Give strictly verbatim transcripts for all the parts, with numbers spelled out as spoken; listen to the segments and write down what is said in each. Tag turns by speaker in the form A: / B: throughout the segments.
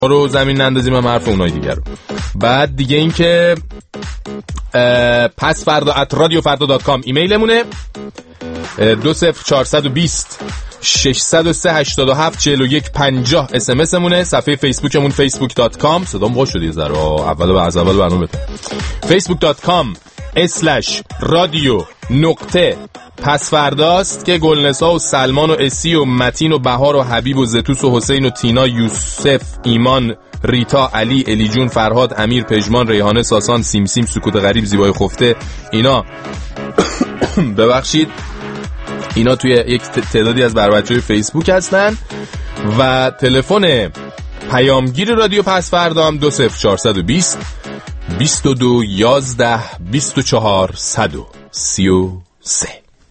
A: رو زمین نندازیم هم حرف اونای دیگر رو. بعد دیگه این که پس فردا ات رادیو فردا دات کام ایمیلمونه. دو صفر چهارصد و بیست ششصد و سه هشتاد و هفت چهل و یک پنجاه اس ام اس مونه. صفحه فیسبوکمون فیسبوک دات کام صدام خوش شد یه ذره اول از اول برنامه بده فیسبوک دات کام اسلش رادیو نقطه پس فرداست که گلنسا و سلمان و اسی و متین و بهار و حبیب و زتوس و حسین و تینا، یوسف، ایمان، ریتا، علی، الی جون، فرهاد، امیر، پژمان، ریحانه، ساسان، سیمسیم، سکوت غریب، زیبای خفته، اینا ببخشید اینا توی یک تعدادی از بربچه‌های فیسبوک هستن. و تلفن پیامگیر رادیو پس فردا هم دو صفر چهارصد و بیست بیست و دو یازده بیست و چهار صد و سی و سه.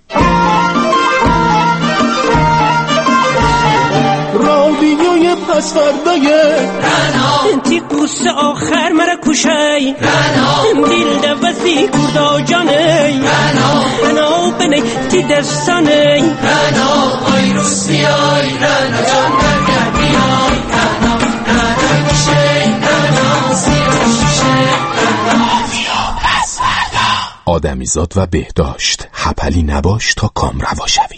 B: رادیوی پس فردای رنا تی قوس آخر مرا کشای رنا دل دوستی کردا جانی رنا رنا بنی تی دستانی رنا آی روسی آی رنا جان برگردی آی رنا رنا کشی رنا سیروشی رنا پس فردا.
A: آدمیزاد و بهداشت، حپلی نباش تا کام روا شوی.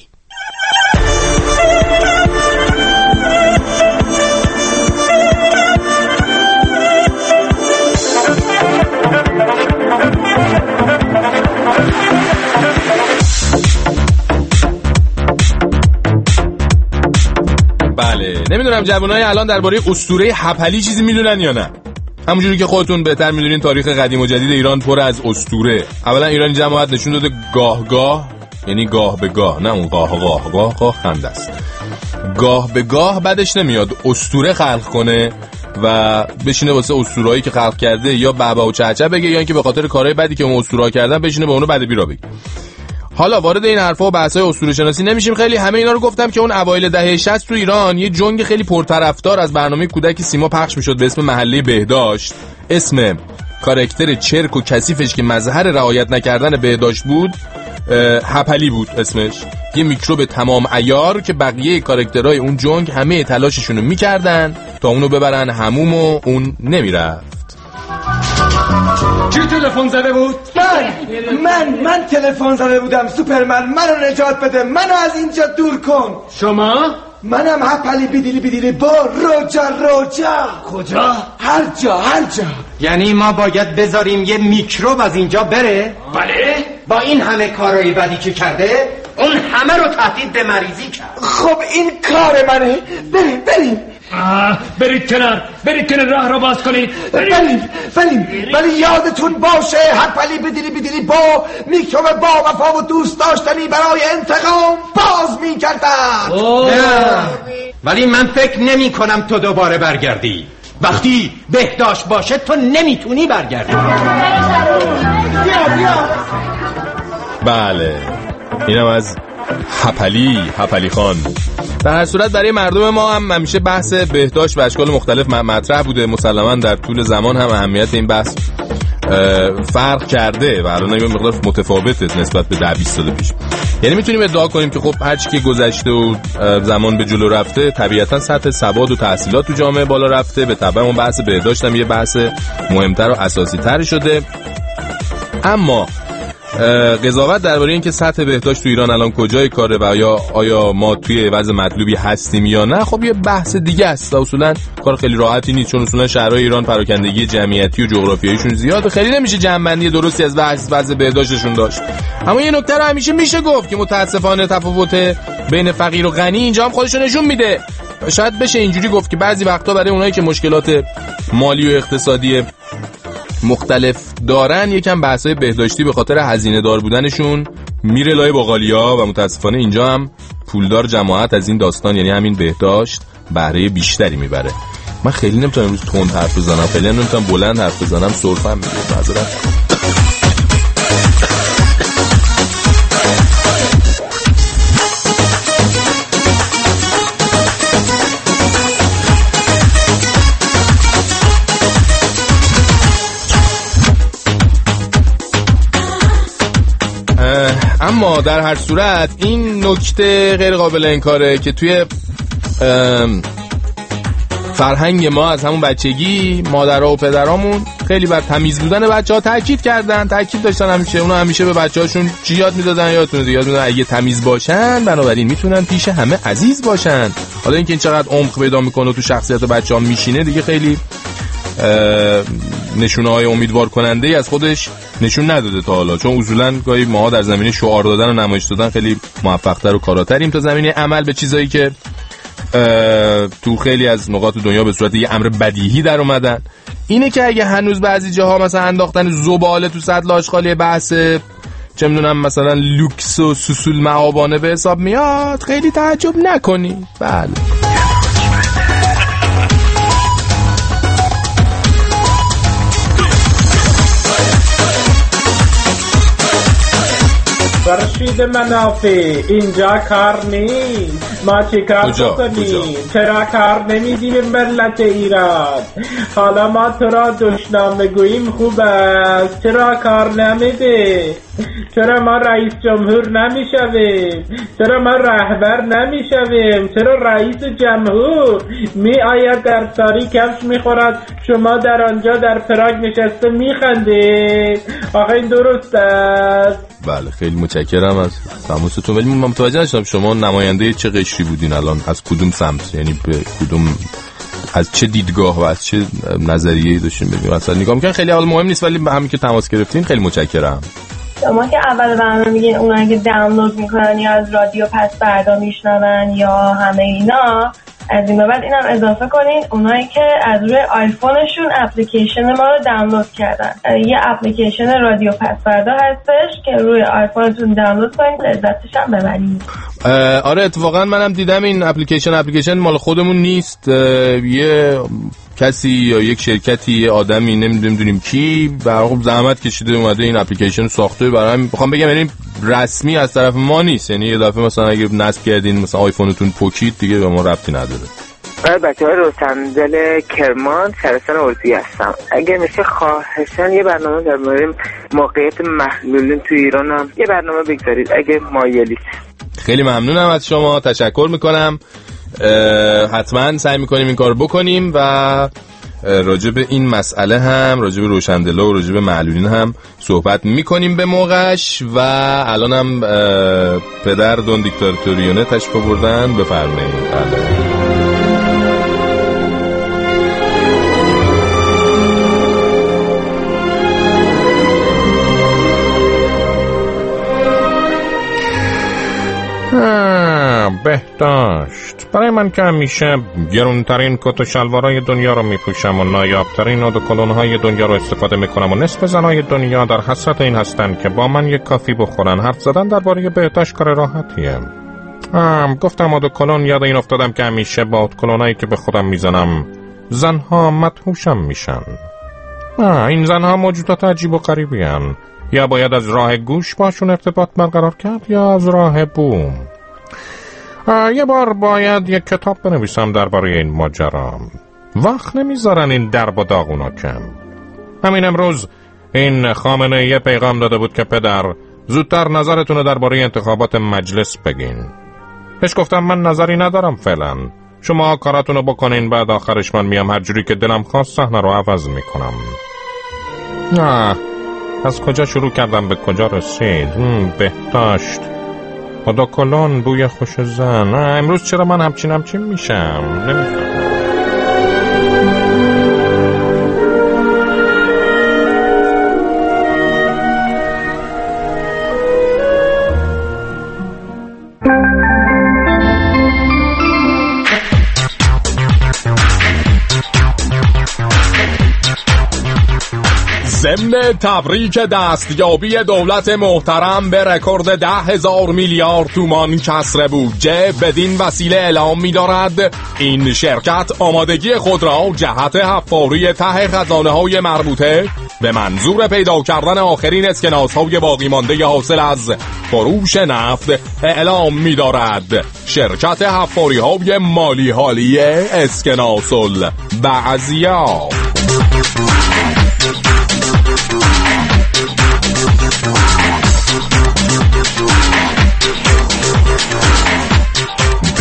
A: بله نمیدونم جوانای الان درباره اسطوره حپلی چیزی میدونن یا نه. همونجوری که خودتون بهتر میدونین تاریخ قدیم و جدید ایران پر از اسطوره. اولا ایران جماعت نشون داده گاه گاه، یعنی گاه به گاه، نه اون گاه گاه گاه گاه خنده است، گاه به گاه بعدش نمیاد اسطوره خلق کنه و بشینه واسه اسطورهایی که خلق کرده یا بابا و چهچه بگه یا اینکه به خاطر کارهای بدی که اون اسطوره‌ها کردن بشینه به اونو بد بیرا بگه. حالا وارد این حرفا و بحث‌های اسطوره شناسی نمیشیم. خیلی همه اینا رو گفتم که اون اوایل دهه شصت تو ایران یه جنگ خیلی پرطرفدار از برنامه کودک سیما پخش میشد به اسم محله بهداشت. اسم کاراکتر چرک و کثیفش که مظهر رعایت نکردن بهداشت بود حپلی بود اسمش. یه میکروب تمام عیار که بقیه کاراکترهای اون جنگ همه تلاششون رو میکردن تا اونو ببرن حموم و اون نمیرفت.
C: کی تلفن زده بود؟
D: من من من تلفن زده بودم. سوپرمن منو نجات بده، منو از اینجا دور کن.
C: شما؟
D: منم حپلی بیدیلی بیدیلی با روجا روجا.
C: کجا؟
D: هر جا هر جا.
E: یعنی ما باید بذاریم یه میکروب از اینجا بره؟
C: بله.
E: با این همه کارهای بدی که کرده اون همه رو تهدید به مریضی کرد.
D: خب این کار منه. بریم بریم
C: برید کنار، برید کنار، راه رو باز کنید.
D: بریم بریم ولی یادتون باشه حپلی بیدیلی بیدیلی با میکروب با وفا و دوست داشتنی برای انتقام باز میکردن.
E: نه ولی من فکر نمی کنم تو دوباره برگردی. وقتی بهداشت باشه تو نمیتونی برگردی.
D: بیا بیا.
A: بله اینم از حپلی حپلی خان. در هر صورت برای مردم ما هم همیشه بحث بهداشت به اشکال مختلف مطرح بوده. مسلماً در طول زمان هم اهمیت این بحث فرق کرده و الان یه مقدار متفاوته نسبت به ده بیست سال پیش. یعنی میتونیم ادعا کنیم که خب هر چی که گذشته و زمان به جلو رفته طبیعتاً سطح سواد و تحصیلات تو جامعه بالا رفته، به تبع اون بحث بهداشت هم یه بحث مهمتر و اساسی تر شده. اما قضاوت درباره اینکه سطح بهداشت تو ایران الان کجای کاره و یا آیا ما توی وضع مطلوبی هستیم یا نه، خب یه بحث دیگه است و اصولا کار خیلی راحتی نیست، چون اصولا شهرهای ایران پراکندگی جمعیتی و جغرافیاییشون زیاده، خیلی نمیشه جمع‌بندی درستی از وضع بهداشتشون داشت. اما یه نکته رو همیشه میشه گفت که متاسفانه تفاوت بین فقیر و غنی اینجا هم خودش نشون میده. شاید بشه اینجوری گفت که بعضی وقتا برای اونایی که مشکلات مالی و اقتصادی مختلف دارن یکم بحثای بهداشتی به خاطر هزینه دار بودنشون میره لای باقالیا و متاسفانه اینجا هم پولدار جماعت از این داستان یعنی همین بهداشت بهره بیشتری میبره. من خیلی نمیتونم امروز تند حرف بزنم، خیلی نمیتونم بلند حرف بزنم، سرفم میگه معذرت. اما در هر صورت این نکته غیر قابل انکاره که توی فرهنگ ما از همون بچگی مادرها و پدرامون خیلی بر تمیز بودن بچه‌ها تاکید کردن، تاکید داشتن همیشه. اونا همیشه به بچه‌هاشون چی یاد میدادن؟ یادتونه یاد میدادن اگه تمیز باشن بنابراین میتونن پیش همه عزیز باشن. حالا اینکه این چقدر عمق پیدا میکنه و تو شخصیت بچه‌ها میشینه دیگه خیلی نشونه‌های امیدوار کننده ای از خودش نشون نداده تا حالا، چون اصولاً گاهی ما در زمینه شعار دادن و نمایش دادن خیلی موفق‌تر و کاراتریم تا زمینه عمل به چیزایی که تو خیلی از نقاط دنیا به صورت یه امر بدیهی در اومدن. اینه که اگه هنوز بعضی جاها مثلا انداختن زباله تو سطل آشغالی بحث چه میدونم مثلا لوکس و سوسول معابانه به حساب میاد، خیلی تعجب نکنی. بله
F: فرشید منافع اینجا کار نیست، ما چی کار بکنیم؟ چرا کار نمیدیم ملت ایران؟ حالا ما تو را دشنام گوییم خوب است، چرا کار نمیده؟ چرا ما رئیس جمهور نمیشویم؟ چرا ما رهبر نمیشویم؟ چرا رئیس جمهور می آید در ساری کفش میخورد، شما در آنجا در پراگ نشسته میخندید؟ آخه این درست است؟
A: بله خیلی متشکرم از تماستون، ولی من متوجه نشدم شما نماینده چه قشری بودین الان، از کدوم سمت، یعنی به کدوم، از چه دیدگاه و از چه نظریه‌ای داشتین ببینید اصلا نگاه می‌کنین؟ خیلی حال مهم نیست، ولی همین که تماس گرفتین خیلی متشکرم.
G: شما که اول برنامه میگین اونایی که دانلود میکنن یا از رادیو پس فردا میشنون یا همه اینا، از این بعد اینم اضافه کنین اونایی که از روی آیفونشون اپلیکیشن ما رو دانلود کردن. یه اپلیکیشن رادیو پس فردا هستش که روی آیفونتون دانلود کنین، لذتش هم ببرید.
A: آره اتفاقا منم دیدم این اپلیکیشن اپلیکیشن مال خودمون نیست، یه کسی یا یک شرکتی یه آدمی نمیدونیم کی برای زحمت کشیده اومده این اپلیکیشن ساخته. برای همین بخوام بگم یعنی رسمی از طرف ما نیست، یعنی یه دفعه مثلا اگه نصب کردین مثلا آیفونتون پوکید دیگه به ما ربطی نداره.
H: من بچه‌های روسندل کرمان شهرستان اورزی هستم. اگه میشه خواهشاً یه برنامه در مورد موقعیت محلولین تو ایران هم یه برنامه بگذارید اگه مایلید.
A: خیلی ممنونم از شما، تشکر میکنم. حتما سعی میکنیم این کار بکنیم و راجع به این مسئله هم، راجع به روشندلا و راجع به معلولین هم صحبت میکنیم به موقعش. و الان هم پدر دون دیکتاتوریونه تشریف بردن، بفرمایید.
I: بهداشت، برای من که همیشه گرونترین کت و شلوارای دنیا رو میپوشم و نایابترین ادوکلونهای دنیا رو استفاده میکنم و نصف زنای دنیا در حسرت این هستن که با من یک کافی بخورن. حرف زدن درباره بهداشت کار راحتیه. ام گفتم ادوکلون، یاد این افتادم که همیشه با ادوکلونایی که به خودم میزنم زنها مدهوشم میشن. آه این زنها موجودات عجیب و غریبی هن. یا باید از راه گوش باشون ارتباط برقرار کرد یا از راه بوم. یه بار باید یک کتاب بنویسم درباره این ماجرا. وقت نمیذارن این درب و داغونا کم. همین امروز این خامنه یه پیغام داده بود که پدر زودتر نظرتونه درباره انتخابات مجلس بگین. بهش گفتم من نظری ندارم فعلا، شما کاراتونو بکنین، بعد آخرش من میام هر جوری که دلم خواست صحنه رو عوض میکنم. نه از کجا شروع کردم به کجا رسید؟ بهداشت، ادوکلون، بوی خوش زن. امروز چرا من همچین همچین میشم؟ نمیفهم.
A: ضمن تبریک دستیابی دولت محترم به رکورد ده هزار میلیارد تومان کسر بودجه بدین وسیله اعلام می دارد این شرکت آمادگی خود را جهت حفاری ته خزانه های مربوطه به منظور پیدا کردن آخرین اسکناس های باقی مانده حاصل از فروش نفت اعلام می دارد. شرکت حفاری های مالی حالی اسکناسل بعضیا.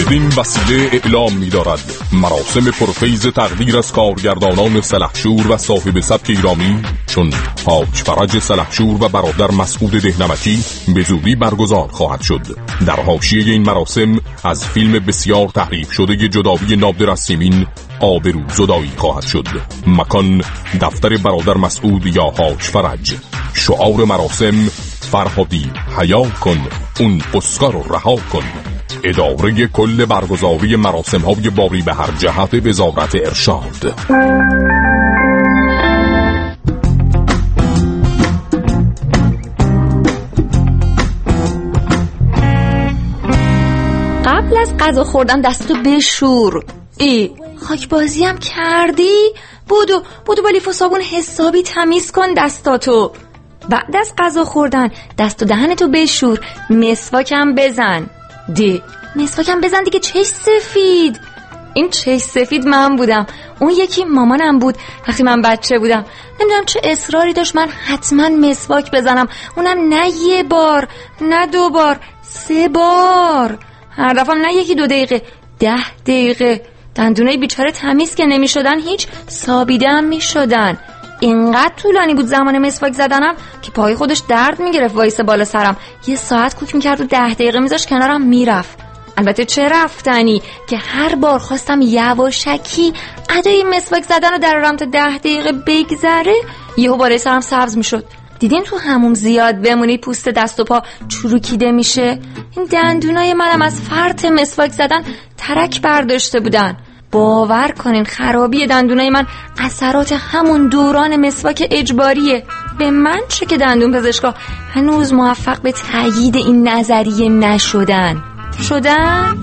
J: بدین وسیله اعلام می دارد مراسم پرفیض تقدیر از کارگردانان سلحشور و صاحب سبک ایرانی چون حاج فرج سلحشور و برادر مسعود دهنمکی به زودی برگزار خواهد شد. در حاشیه این مراسم از فیلم بسیار تحریف شده جدایی نادر از سیمین آبرو زدایی خواهد شد. مکان دفتر برادر مسعود یا حاج فرج. شعار مراسم فرهادی حیا کن اون اسکار رو رها کن. اداره کل برگزاری مراسم های باری به هر جهت وزارت ارشاد.
K: قبل از غذا خوردن دستو بشور. ای خاک بازی هم کردی؟ بودو بودو با لیف و صابون حسابی تمیز کن دستاتو. بعد از غذا خوردن دست و دهنتو بشور، مسواکم بزن. دی مسواکم بزن دیگه. چش سفید. این چش سفید من بودم. اون یکی مامانم بود وقتی من بچه بودم. نمیدونم چه اصراری داشت من حتما مسواک بزنم، اونم نه یه بار نه دو بار، سه بار. هر دفعه نه یکی دو دقیقه، ده دقیقه. دندونای بیچاره تمیز که نمی شدن، هیچ سابیده هم می شدن. اینقدر طولانی بود زمان مسواک زدنم که پای خودش درد می گرفت وایسه بالا سرم. یه ساعت کوک می کرد و ده دقیقه میذاش کنارم میرفت. البته چه رفتنی که هر بار خواستم یواشکی ادای مسواک زدن رو درارم تا ده دقیقه بگذره، یهو بالای سرم سبز می شد. دیدین تو هموم زیاد بمونی پوست دست و پا چروکیده میشه؟ این دندونای منم از فرط مسواک زدن ترک برداشته بودن. باور کنین خرابی دندونای من اثرات همون دوران مسواک اجباریه. به من چه که دندون پزشکا هنوز موفق به تایید این نظریه نشدن. شدن؟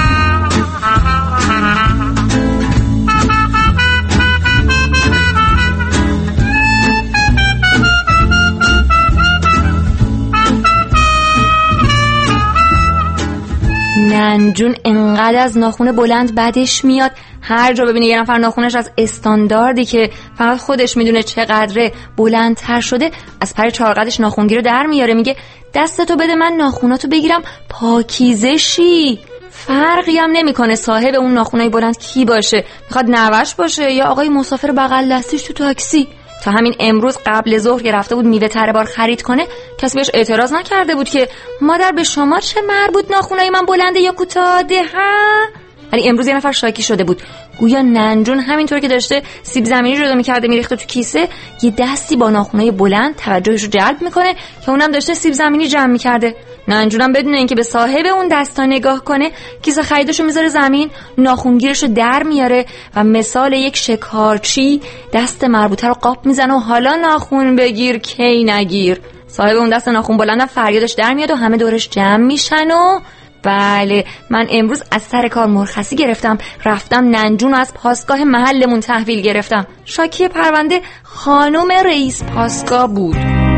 K: ننجون انقدر از ناخون بلند بدش میاد، هر جا ببینه یه نفر ناخونش از استانداردی که فقط خودش میدونه چقدره بلندتر شده، از پر چارقدش ناخونگیر رو در میاره، میگه دستتو بده من ناخوناتو بگیرم پاکیزه شی. فرقی هم نمیکنه صاحب اون ناخونای بلند کی باشه، میخواد نوش باشه یا آقای مسافر بغل دستیش تو تاکسی. تا همین امروز قبل ظهر که رفته بود میوه تره بار خرید کنه، کسی بهش اعتراض نکرده بود که مادر به شما چه مربوط ناخونای من بلنده یا کوتاهه ها؟ ولی امروز یه نفر شاکی شده بود، گویا ننجون همینطور که داشته سیب زمینی جدا می‌کرده میریخته تو کیسه، یه دستی با ناخونای بلند توجهش رو جلب میکنه که اونم داشته سیب زمینی جمع می‌کرده. ننجونم بدون اینکه به صاحب اون دستا نگاه کنه، کیسه خریدشو میذاره زمین، ناخونگیرشو در میاره و مثال یک شکارچی دست مربوطه رو قاپ میزنه و حالا ناخون بگیر کی نگیر. صاحب اون دست ناخون بلندم فریادش در میاد و همه دورش جمع میشن و بله، من امروز از سر کار مرخصی گرفتم، رفتم ننجون از پاسگاه محلمون تحویل گرفتم. شاکی پرونده خانم رئیس پاسگاه بود.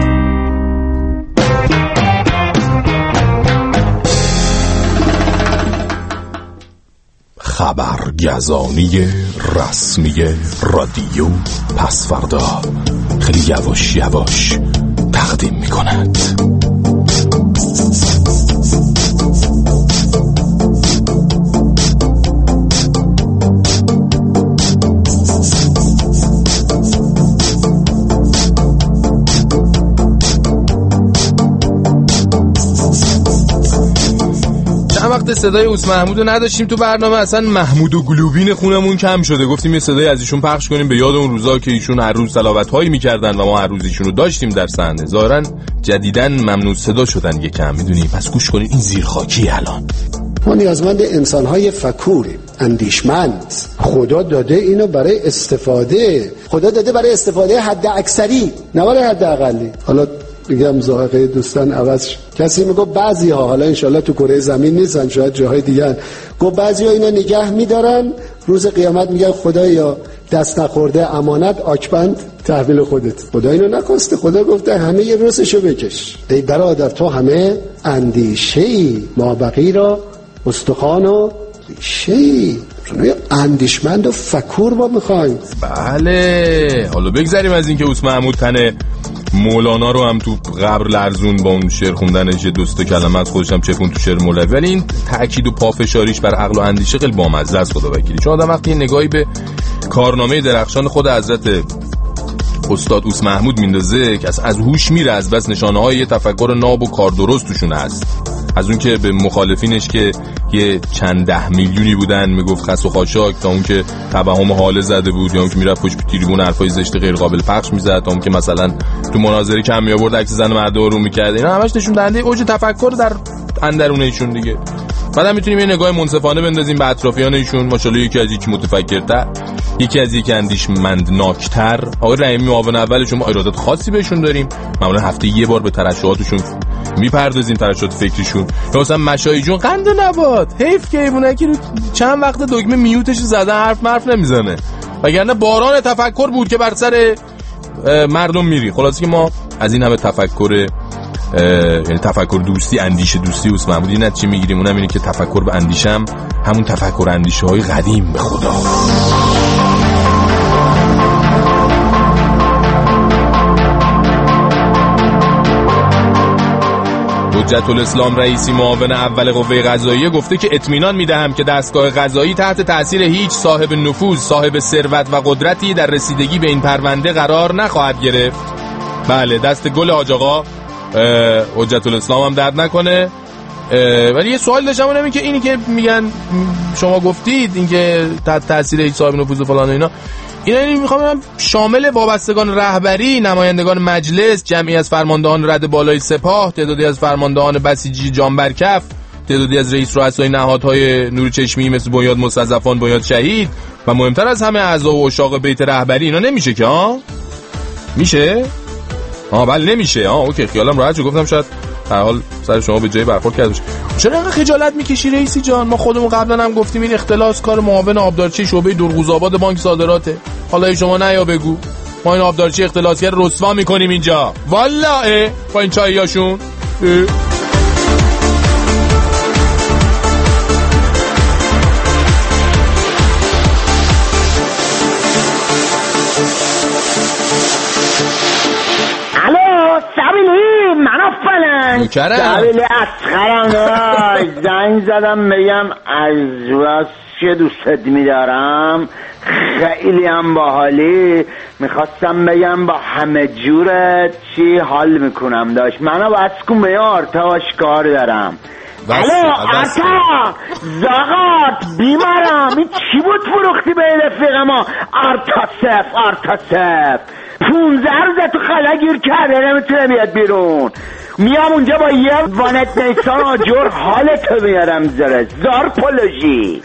J: خبرگزانی رسمی رادیو پسفردا خیلی یواش یواش تقدیم میکند.
A: وقت صدای اوس محمودو نداشتیم تو برنامه، اصلا محمود و گلوبین خونمون کم شده، گفتیم یه صدای از ایشون پخش کنیم به یاد اون روزا که ایشون هر روز تلاوت‌هایی می‌کردن و ما هر روز ایشونو داشتیم در صحنه. ظاهرا جدیداً ممنوع صدا شدن یکم، میدونی؟ پس گوش کنید این زیرخاکی الان.
L: ما نیازمند انسان‌های فکوریم، اندیشمند. خدا داده اینو برای استفاده، خدا داده برای استفاده حد اکثری نه برای حد اقلی. حالا میگم ذائقه دوستان عوض شد. کسی میگه بعضی ها، حالا انشالله تو کره زمین نیستن، شاید جاهای دیگه، گفت بعضی ها اینا نگه میدارن، روز قیامت میگن خدایا دست نخورده امانت آکبند تحویل خودت. خدا اینو نکسته، خدا گفته همه یه رسشو بکش. ای برادر تو همه اندیشه‌ای، ما بقی را استخوان و ریشه‌ای. شما اندیشمند و فکور ما میخوایم.
A: بله، حالا بگذاریم از این که اوس محمود تنه مولانا رو هم تو قبر لرزون با اون شعر خوندنش یه دوست کلمه از خودش هم چپون تو شعر مولوی. ولی این تاکید و پافشاریش بر عقل و اندیشه خیلی بامزه است خدا وکیلی. چون آدم وقتی نگاهی به کارنامه درخشان خود حضرت استاد اوس محمود میندازه که از هوش میره، از بس نشانه های یه تفکر ناب و کار درست توشون هست. از اون که به مخالفینش که یه چند ده میلیونی بودن میگفت خس و خاشاک، تا اون که توهم حاله زده بود، یا اون که میرفت پشت تریبون حرفای زشت غیر قابل پخش میزد، تا اون که مثلا تو مناظره کم می آورد عکس زن مرد رو میکرد. اینا همش نشون دهنده اوج تفکر در اندرون ایشون دیگه. بعدم میتونیم یه نگاه منصفانه بندازیم به اطرافیان ایشون. ماشاءالله یکی از یکی متفکرتر، یکی از یکی اندیشمندناکتر. آقای رحیمی معاون اولشون ما ارادت خاصی بهشون داریم، معمولا هفته یه بار به ترشحاتشون میپردازیم، ترشحات فکریشون. یا مثلا مشایی جون قند و نبات، حیف که ایمونکی رو چند وقت دگمه میوتش زدن حرف مرف نمیزنه، وگرنه باران تفکر بود که بر سر مردم میری. خلاصه که ما از این همه تفکر، یعنی تفکر دوستی، اندیشه دوستی اوس محمودی نه چی میگیریم؟ اونم اینه که تفکر به اندیشم همون تفکر اندیشه های قدیم به خدا. حجت الاسلام رئیسی معاون اول قوه قضاییه گفته که اطمینان میدهم که دستگاه قضایی تحت تاثیر هیچ صاحب نفوذ، صاحب ثروت و قدرتی در رسیدگی به این پرونده قرار نخواهد گرفت. بله، دست گل حاج آقا حجت الاسلام هم درد نکنه. ولی یه سوال داشتم، اونم این که اینی که میگن شما گفتید این که تحت تاثیر هیچ صاحب نفوذ و فلان و اینا، اینا این میخوام شامل وابستگان رهبری، نمایندگان مجلس، جمعی از فرماندهان رد بالای سپاه، تعدادی از فرماندهان بسیجی جانبرکف، تعدادی از رئیس رؤسای نهادهای نور چشمی مثل بنیاد مستضعفان، بنیاد شهید و مهمتر از همه اعضا و عشاق بیت رهبری. اینا نمیشه که ها؟ میشه؟ ها بله نمیشه. ها اوکی، خیالم راحت شد، گفتم شاید هر حال سر شما به جای برخورد کرده باشه. چرا اینقدر خجالت میکشی رئیسی جان؟ ما خودمون قبلا هم گفتیم این اختلاس کار معاون آبدارچی شعبه درغوزآباد بانک صادراته. حالا شما نیا بگو ما این آبدارچی اختلاسگر رسوا میکنیم اینجا. والله با این چاییاشون.
M: سبیلی اسخرم زنگ زدم بگم از راست که دوست میدارم، خیلی هم باحالی، میخواستم بگم با همه جورت چی حال میکنم داشت. منو بس کن به آرتاش کار دارم. الو آرتا زاغات بیمارم، این چی بود فروختی به رفیق ما؟ آرتاسف آرتاسف پونزه روزه تو خلا گیر کرده نمیتونه بیاد بیرون. میام اونجا با یه وانت نیسان آجور حالتو میارم زره. زارپولوژی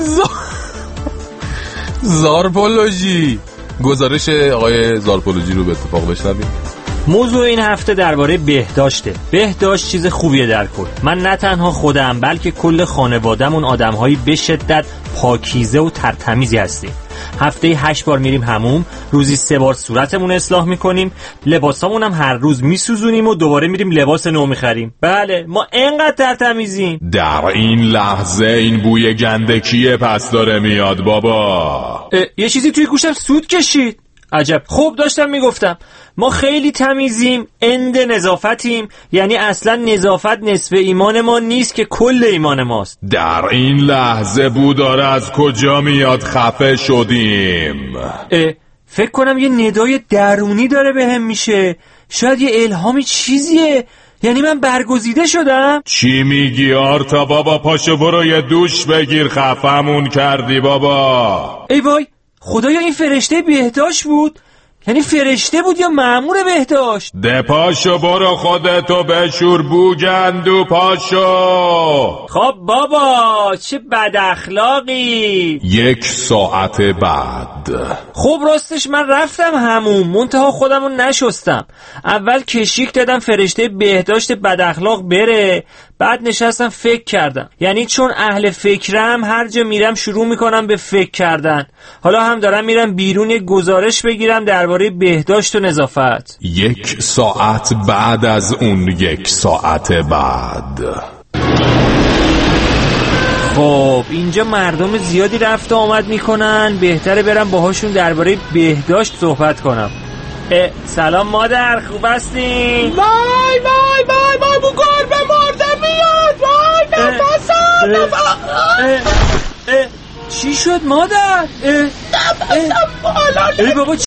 A: زارپولوژی گزارش آقای زارپولوژی رو به اتفاق بشنویم.
N: موضوع این هفته درباره بهداشته. بهداشت چیز خوبیه در کل. من نه تنها خودم بلکه کل خانواده‌مون آدم‌هایی به شدت پاکیزه و ترتمیزی هستیم. هفته هشت بار میریم حموم، روزی سه بار صورتمون اصلاح میکنیم، لباسامون هم هر روز میسوزونیم و دوباره میریم لباس نو میخریم. بله ما اینقدر ترتمیزیم.
J: در این لحظه این بوی گندکیه پس داره میاد بابا.
N: یه چیزی توی گوشم سود کشید. عجب. خوب داشتم میگفتم ما خیلی تمیزیم، اند نظافتیم، یعنی اصلا نظافت نصف ایمان ما نیست که کل ایمان ماست.
J: در این لحظه بو داره از کجا میاد خفه شدیم.
N: فکر کنم یه ندای درونی داره به هم میشه، شاید یه الهامی چیزیه، یعنی من برگزیده شدم.
J: چی میگی آرتا بابا؟ پاشو برو یه دوش بگیر، خفمون کردی بابا.
N: ای وای خدایا این فرشته بهداشت بود؟ یعنی فرشته بود یا مأمور بهداشت؟
J: ده پاشو برو خودتو بشور بوگندو پاشو.
N: خب بابا چه بد اخلاقی.
J: یک ساعت بعد.
N: خب راستش من رفتم همون، منتها خودمو نشستم. اول کشیک دادم فرشته بهداشت بد اخلاق بره، بعد نشستم فکر کردم. یعنی چون اهل فکرم هر جا میرم شروع میکنم به فکر کردن. حالا هم دارم میرم بیرون یک گزارش بگیرم درباره بهداشت و نظافت.
J: یک ساعت بعد از اون یک ساعت بعد.
N: خب اینجا مردم زیادی رفت و آمد میکنن، بهتره برم باهاشون درباره بهداشت صحبت کنم. سلام مادر، خوب هستین؟
B: وای وای وای وای بو گربه مرده میاد. وای نفسم نفسم.
N: چی شد مادر؟
B: نفسم بالا.
N: ای بابا